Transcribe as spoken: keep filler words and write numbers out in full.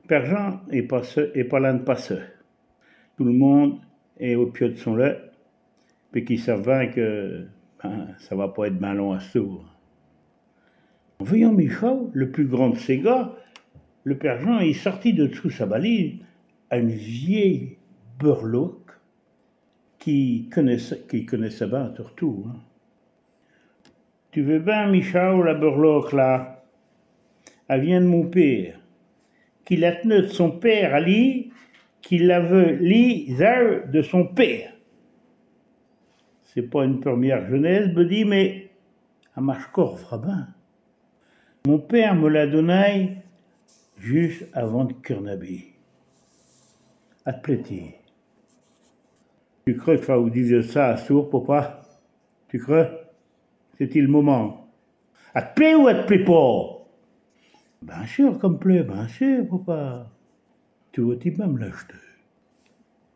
Père Jean est pas seul, est pas là de pas seul. Tout le monde est au pied de son lait, puis qui savent bien que ben, ça va pas être bien long à ce tour. En voyant Michel, le plus grand de ces gars, le Père Jean est sorti de dessous sa balise à une vieille burloque qui connaissait, qui connaissait bien surtout. Hein. Tu veux bien, Michel, la burloque là? Elle vient de mon père, qui la tenait de son père à lui, qui l'avait lit de son père. C'est pas une première jeunesse, me dit, mais à Machkor Frabin. Mon père me l'a donné juste avant de Kurnabi. À te plaisir. Tu crois qu'il faut dire ça à sourd, papa? Tu crois? C'est-il le moment? À te plaît ou à te plaît pas? Bien sûr, comme plaît, bien sûr, papa. Tu vas-tu même l'acheter?